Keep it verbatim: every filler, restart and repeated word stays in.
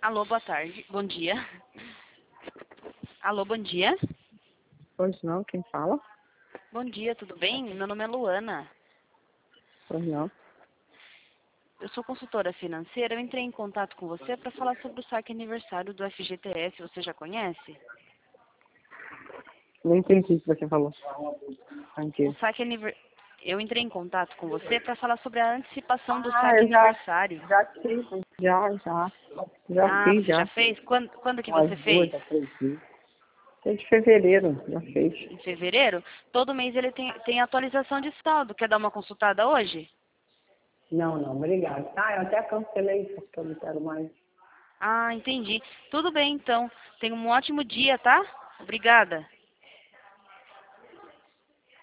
Alô, boa tarde. Bom dia. Alô, bom dia. Pois não, quem fala? Bom dia, tudo bem? Meu nome é Luana. Pois não. Eu sou consultora financeira. Eu entrei em contato com você para falar sobre o saque aniversário do F G T S. Você já conhece? Não entendi o que você falou. O Aqui. saque aniver... Eu entrei em contato com você para falar sobre a antecipação do Ah, saque eu já, aniversário. já fiz, já, já. Já Ah, fiz, você já já. fez? Quando, quando que Umas você duas fez? a três vezes. É de fevereiro, já fez. Em fevereiro? Todo mês ele tem, tem atualização de saldo. Quer dar uma consultada hoje? Não, não, obrigado. Ah, eu até cancelei porque eu não quero mais. Ah, entendi. Tudo bem, então. Tenha um ótimo dia, tá? Obrigada.